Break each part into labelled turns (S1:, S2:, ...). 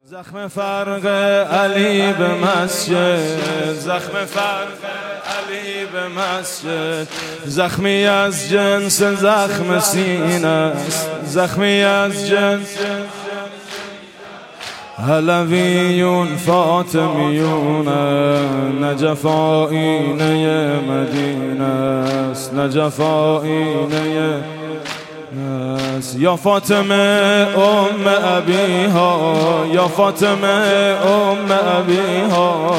S1: زخم فرق علی به مسجد، زخم فرق علی به مسجد، زخمی از جنس زخم سینه است، زخمی از جنس علویون فاطمیون، نجف آیینه مدینه است، نجف آیینه یا فاطمه ام ابیها، یا فاطمه ام ابیها،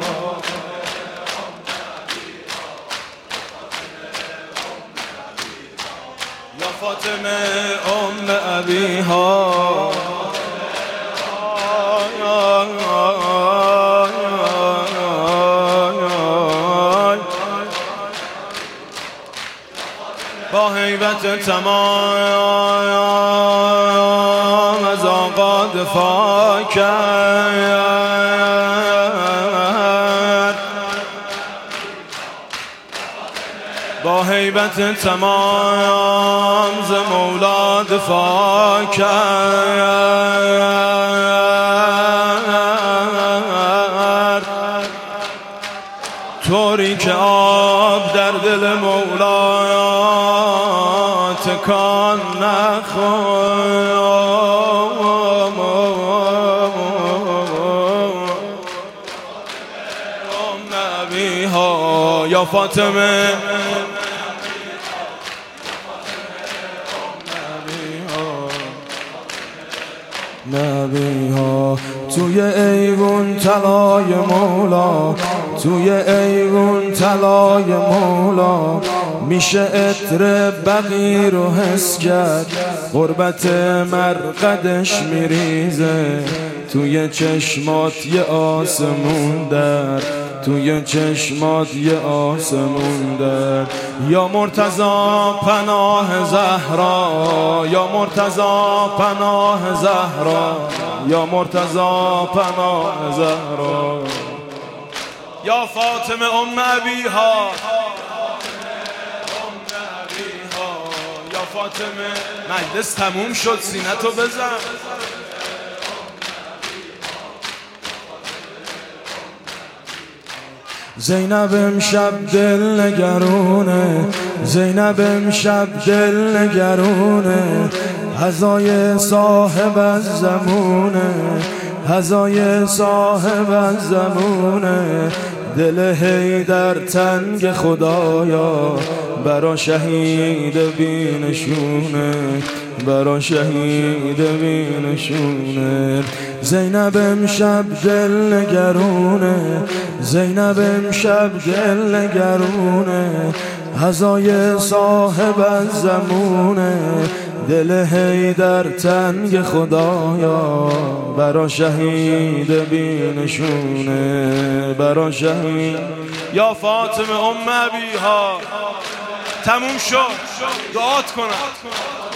S1: یا فاطمه ام ابیها، با هیبت تمام از آقا دفاع کرد، با هیبت تمام ز مولا دفاع کرد، طوری که آب در دل مولا تکان نخورد. ام ابیها یا فاطمه، نبیها توی ایوون طلای مولا، توی ایوون طلای مولا، میشه عطر بقی رو حس کرد، غربت مرقدش میریزه توی چشمات یه آسمون در، توی چشمات یه آسمون در. یا مرتضی پناه زهرا، یا مرتضی پناه زهرا، یا مرتضی پناه زهرا، یا فاطمه ام ابیها، یا فاطمه. مجلس تموم شد، سینه‌تو بزن. زینب امشب دل نگرونه، زینب امشب دل نگرونه، هزای صاحب از زمونه، هزای صاحب از زمونه، دل حیدر تنگ خدایا برا شهید بینشونه، برا شهید بینشونه. زینب امشب دل نگرونه، زینب امشب دل نگرونه، هزای صاحب از زمونه، دل حیدر تنگ خدایا برا شهید بینشونه، برا شهید. یا فاطمه ام ابیها تموم شد، دعات کنم.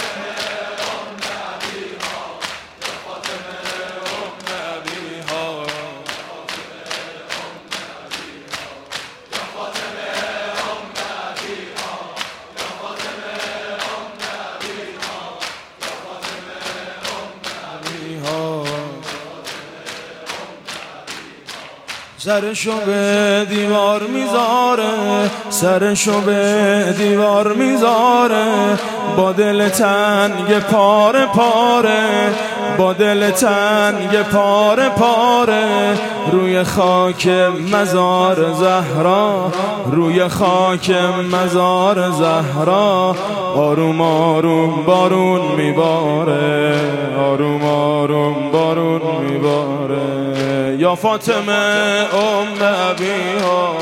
S1: سرشو به دیوار میذاره، سرشو به دیوار میذاره، با دل تنگ پاره پاره، با دل تنگ پاره پاره، روی خاک مزار زهرا، روی خاک مزار زهرا، آروم آروم بارون میباره، آروم آروم بارون میباره. یا فاطمه ام ابیها،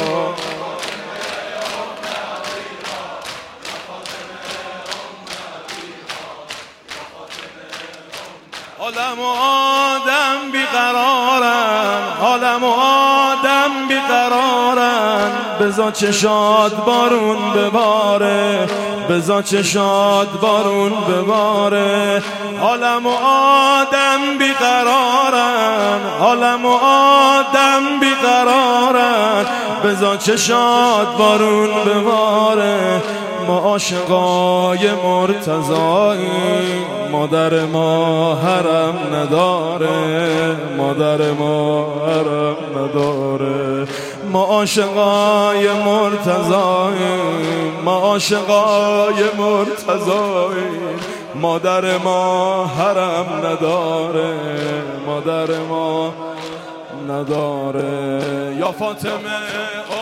S1: حالم و آدم بیقرارم، حالم و آدم بیقرارم، بذار چشات بارون بباره، بذار چشات بارون بباره. حالم و آدم بیقرارن، حالم و آدم بیقرارن، بذار چشات بارون بباره. ما عاشقای مرتضاییم، مادر ما حرم نداره، مادر ما حرم نداره. ما عاشقای مرتضاییم، ما عاشقای مرتضاییم. مادر ما حرم نداره، مادر ما نداره. یا فاطمه